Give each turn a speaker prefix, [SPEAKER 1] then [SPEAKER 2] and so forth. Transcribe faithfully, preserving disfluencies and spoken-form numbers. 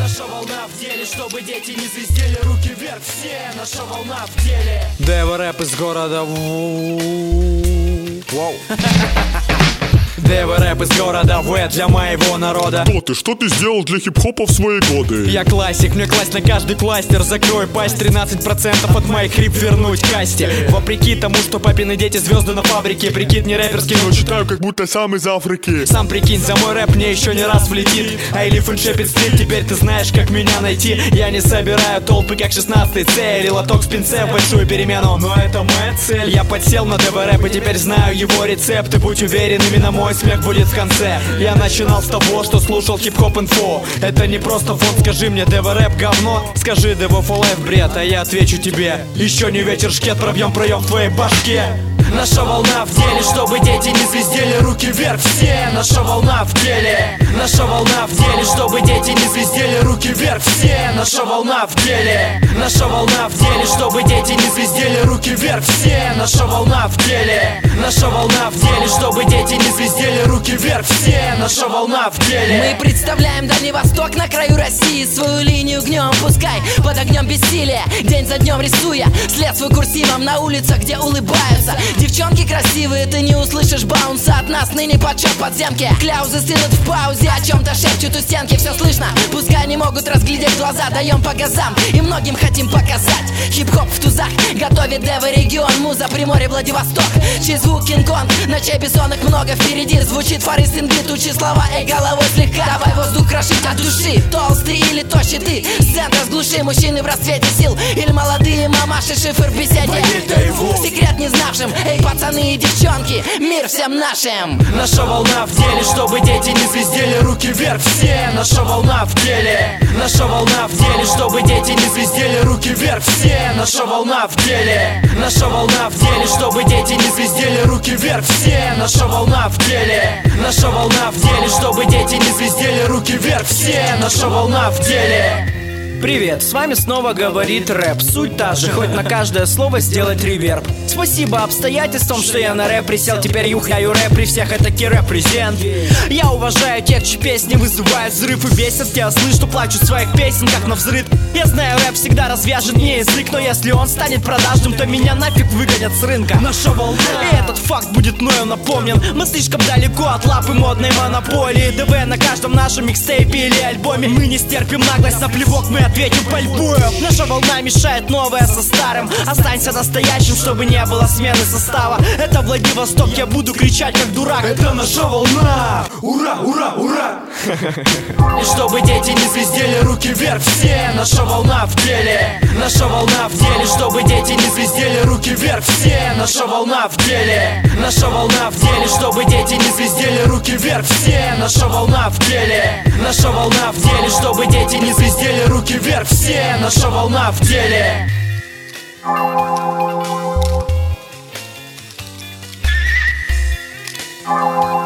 [SPEAKER 1] Наша волна в деле, чтобы дети не звездели, руки вверх все. Наша волна в деле.
[SPEAKER 2] Дева рэп из города. Вау. Дева рэп из города В для моего народа.
[SPEAKER 3] Кто ты? Что ты сделал для хип-хопа в свои годы?
[SPEAKER 2] Я классик, мне класть на каждый кластер. Закрой пасть, тринадцать процентов от моих хрип вернуть касте. Вопреки тому, что папины дети звезды на фабрике. Прикид не рэперский, но
[SPEAKER 3] читаю, как будто сам из Африки.
[SPEAKER 2] Сам прикинь, за мой рэп мне еще не раз влетит. Айлиф и Шепит стрит, теперь ты знаешь, как меня найти. Я не собираю толпы, как шестнадцатый Цель. И лоток с пинце в большую перемену, но это моя цель. Я подсел на Дева рэп и теперь знаю его рецепт. И будь уверен, именно мой смех будет в конце. Я начинал с того, что слушал хип-хоп инфо. Это не просто фон, скажи мне, Дева рэп говно. Скажи Дева for life бред, а я отвечу тебе: еще не вечер, шкет, пробьем проем в твоей башке.
[SPEAKER 1] Наша волна в деле, чтобы дети не звездели, руки вверх все. Наша волна в деле. Наша волна в деле, чтобы дети не звездели, руки вверх все. Наша волна в деле. Наша волна в деле, чтобы дети не звездели, руки вверх все. Наша волна в деле. Наша волна в деле, чтобы дети не звездели, руки вверх все. Наша волна в деле.
[SPEAKER 4] Мы представляем Дальний Восток на краю России. Свою линию гнем, пускай под огнем бессилия. День за днем рисуя след свой курсивом на улицах, где улыбаются девчонки красивые. Ты не услышишь баунса от нас, ныне подсчет подземки. Кляузы стынут в паузе, о чем-то шепчут у стенки. Все слышно, пускай не могут разглядеть глаза. Даем по газам и многим хотим показать. Хип-хоп в тузах готовит Дева регион. Муза Приморье, Владивосток, чей звук Кинг-Конг, ночей бессонных много впереди. Звучит Фарист Ингрид, учи слова, эй, головой слегка. Давай воздух крошить от души, толстый или тощий ты. Сцен разглуши, мужчины в расцвете сил. Или молодые мамаши, шифр в беседе. Секрет не знавшим, эй, пацаны и девчонки, мир всем нашим.
[SPEAKER 1] Наша волна в деле, чтобы дети не звездели, руки вверх все. Наша волна в деле. Наша волна в деле, чтобы дети не звездели, руки вверх все. Наша волна в деле. Наша волна в деле, чтобы дети не звездели, руки вверх все. Наша волна в деле. Наша волна в деле, чтобы дети не звездели, руки вверх все. Наша волна в деле.
[SPEAKER 2] Привет, с вами снова говорит рэп. Суть та же, хоть на каждое слово сделать реверб. Спасибо обстоятельствам, что я на рэп присел. Теперь юхаю рэп при всех, это ки-рэп-презент. Я уважаю тех, чьи песни вызывают взрыв и бесят те ослы, что плачут своих песен, как на взрыв. Я знаю, рэп всегда развяжет мне язык, но если он станет продажным, то меня нафиг выгонят с рынка. Наша волна. И этот факт будет мною напомнен. Мы слишком далеко от лапы модной монополии. ДВ на каждом нашем микстейпе или альбоме. Мы не стерпим наглость, на плевок мы ответим пальбою. Наша волна мешает новое со старым. Останься настоящим, чтобы не было смены состава. Это Владивосток, я буду кричать как дурак.
[SPEAKER 1] Это наша волна. Ура, ура, ура. И чтобы дети не звездели, руки вверх все. Наша волна в деле. Наша волна в деле, чтобы дети не звездели, руки вверх все. Наша волна в деле. Наша волна в деле, чтобы дети не звездели, руки вверх все. Наша волна в деле. Наша волна в деле, чтобы дети не звездели, руки вверх все. Наша волна в деле.
[SPEAKER 5] Oh